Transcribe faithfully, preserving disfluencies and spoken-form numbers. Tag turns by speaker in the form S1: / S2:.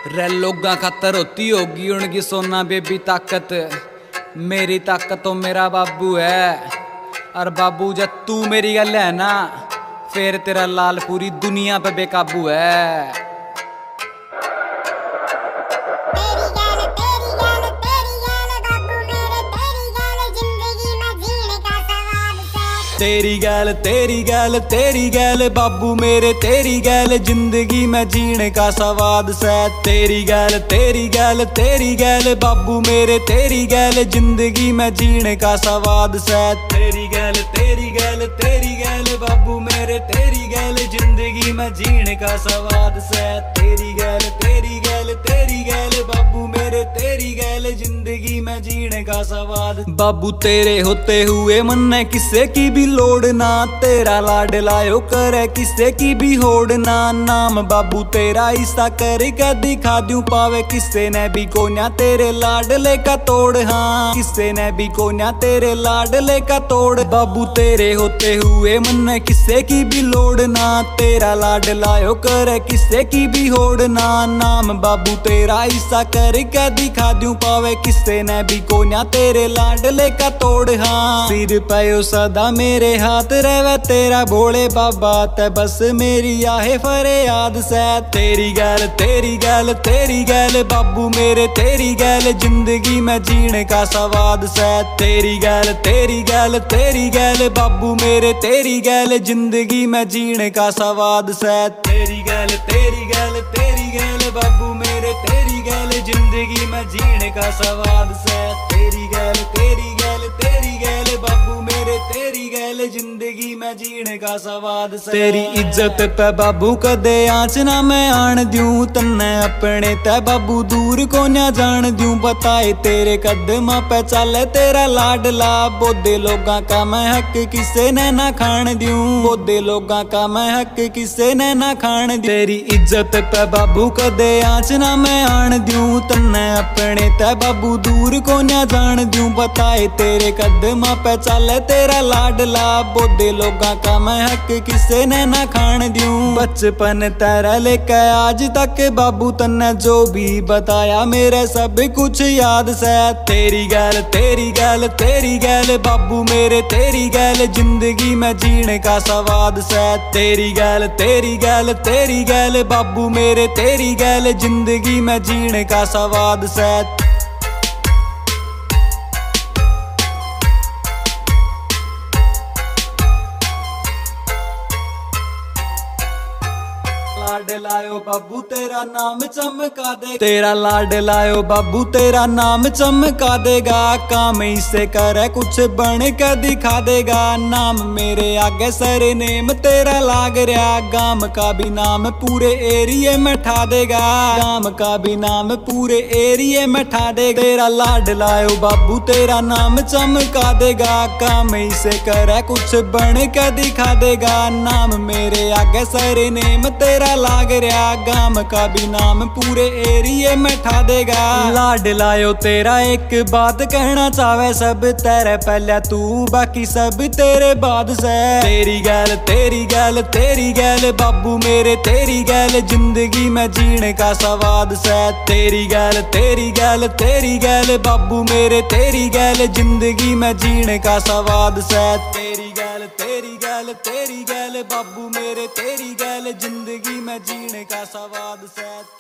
S1: रे लोगा खातर होती होगी उनकी सोना बेबी ताकत। मेरी ताकत तो मेरा बाबू है। और बाबू जब तू मेरी गल है ना, फिर तेरा लाल पूरी दुनिया पे बेकाबू है। तेरी गैल तेरी गैल तेरी गैल बाबू मेरे, तेरी गैल जिंदगी में जीने का स्वाद से। तेरी गैल तेरी गैल तेरी गैल बाबू मेरे, तेरी गैल जिंदगी में जीने का स्वाद से। तेरी गैल तेरी गैल तेरी गैल बाबू मेरे, तेरी गैल जिंदगी में जीने का स्वाद से। तेरी गैल तेरी गैल तेरी गैल बाबू मेरे, तेरी गैल जिंदगी में जीने का स्वाद। बाबू तेरे होते हुए मन ने किसी की भी लोड़ ना, तेरा लाड लायो करे किसे की भी होड़ ना। नाम बाबू तेरा ईसा करके दिखा दूं, पावे किसे ने भी कोन्या तेरे लाडले का तोड़। हाँ किसे ने भी कोन्या तेरे लाडले का तोड़। बाबू तेरे होते हुए मन ने किसे की भी लोड़ ना, तेरा लाड लायो करे किसे की भी होड़ ना। नाम बाबू तेरा ईसा करके दिखा दूं, पावे किसे ने भी कोन्या तेरे लाडले का तोड़। हाँ सिर पे सदा मेरे हाथ रहवे तेरा भोले बाबा, ते बस मेरी आहे फरियाद से। तेरी गैल तेरी गैल तेरी गैल बाबू मेरे, तेरी गैल जिंदगी में जीने का स्वाद से। तेरी गैल तेरी गैल तेरी गैल बाबू मेरे, तेरी गैल जिंदगी में जीने का स्वाद से। तेरी गैल तेरी गैल तेरी गैल बाबू मेरे, तेरी गैल जिंदगी में जीने का स्वाद से। तेरी गैल तेरी गैल तेरी गैल बाबू मेरे, तेरी गैल जिंदगी में जीने का स्वाद से। तेरी इज्जत पे बाबू कदे आंच ना मैं आन दूं, तन्ने अपने ते बाबू दूर को ना जान दूं। बताए तेरे कदमां पे चले तेरा लाडला, बोदे लोगां का मैं हक किसे ने ना खान दूं। बोदे लोगां का मैं हक किसे ने ना खान दूं। तेरी इज्जत पे बाबू कदे आंच ना मैं आन दूं, तन्ने अपने ते बाबू दूर को ना जान दूं। बताए तेरे कदमां पे चले तेरा लाडला, बोदे लोगां का मैं हक किसे ने ना खान दूं। बचपन तेरा लेके आज तक बाबू तन्ने जो भी बताया मेरे सब कुछ याद से। तेरी गैल तेरी गैल तेरी गैल बाबू मेरे, तेरी गैल जिंदगी में जीने का स्वाद से। तेरी गैल तेरी गैल तेरी गैल बाबू मेरे, तेरी गैल जिंदगी में जीने का स्वाद से। लाड लायो बाबू तेरा नाम चमका दे, तेरा लाड लायो बाबू तेरा नाम चमका देगा। काम इसे करे कुछ बन के दिखा देगा, नाम मेरे आगे सर नेम तेरा लाग रहा। गाम का भी नाम पूरे एरिए में ठा देगा, गाम का भी नाम पूरे एरिए में ठा देगा। तेरा लाड लायो बाबू तेरा नाम चमका देगा, काम इसे करे कुछ बन के दिखा देगा। नाम मेरे आगे सर नेम तेरा लाग रहा, गाम का भी नाम पूरे एरिए में ठा देगा। लाड लायो तेरा एक बात कहना चाहे सब, तेरे पहले तू बाकी सब तेरे बाद से। तेरी गैल तेरी गैल तेरी गैल बाबू मेरे, तेरी गैल जिंदगी में जीने का स्वाद से। तेरी गैल तेरी गैल तेरी गैल बाबू मेरे, तेरी गैल जिंदगी में जीने का स्वाद से। तेरी गैल तेरी गैल तेरी गैल बाबू मेरे, तेरी गैल जिंदगी में जीने का स्वाद से।